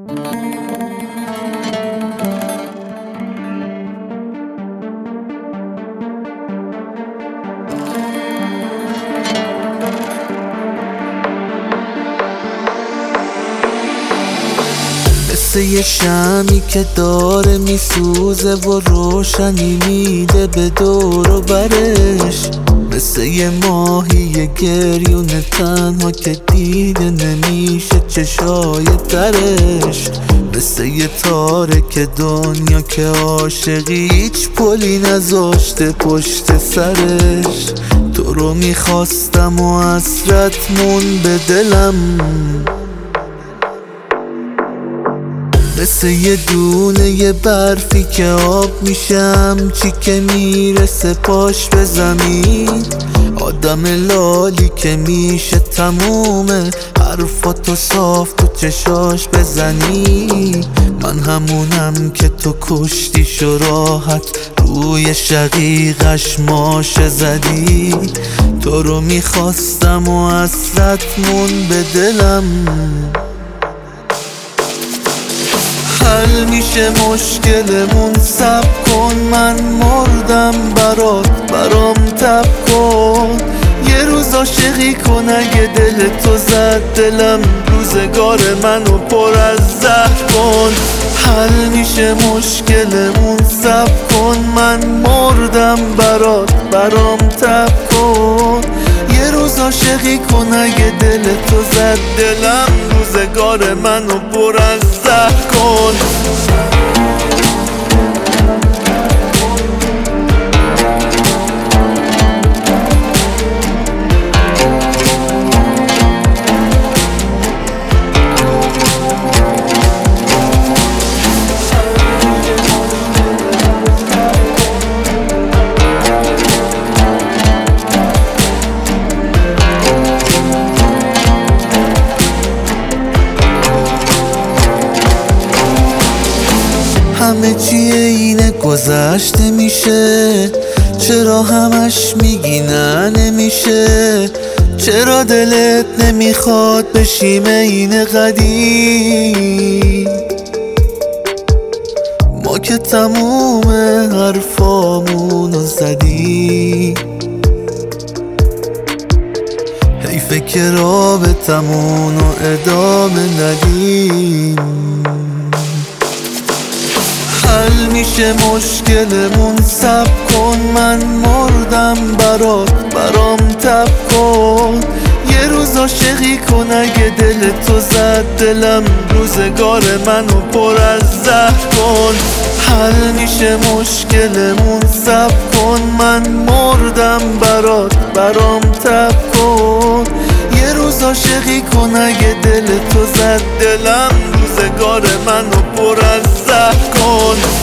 مثل یه شمی که داره میسوزه و روشنی میده به دور و برش، مثل یه ماهی گریون تنها که دیده نمیشه چشای درش، مثل یه تارک دنیا که عاشقی هیچ پلی نذاشته پشت سرش. تو رو میخواستم و حسرت مون به دلم، مثل یه دونه یه برفی که آب میشم چی که میرسه پاش به زمین. آدم لالی که میشه تمومه حرفاتو صاف تو چشاش بزنی. من همونم که تو کشتیشو راحت روی شقیقش ماشه زدی. تو رو میخواستم و حسرت مون به دلم. حل میشه مشکلمون صبر کن، من مردم برام تب کن. یه روز عاشقی کن اگه دل تو زد دلم، روزگار منو پر از زهر کن. حل میشه مشکلمون صبر کن، من مردم برام تب کن. یه روز عاشقی کن اگه دل تو زد دلم، روزگار منو پر از زهر کن. همه چیه اینه گذشته میشه، چرا همش میگی نه نمیشه؟ چرا دلت نمیخواد بشیم این قدیم؟ ما که تموم حرفامونو زدیم، حیفه که رابطمونو ادامه ندیم. حل میشه مشکلمون صبر کن، من مردم برام تب کن. یه روز عاشقی کن اگه دل تو زد دلم، روزگار منو پر از زهر کن. حل میشه مشکلمون صبر کن، من مردم برام تب کن. یه روز عاشقی کن اگه دل تو زد دلم، روزگار منو پر از زهر کن.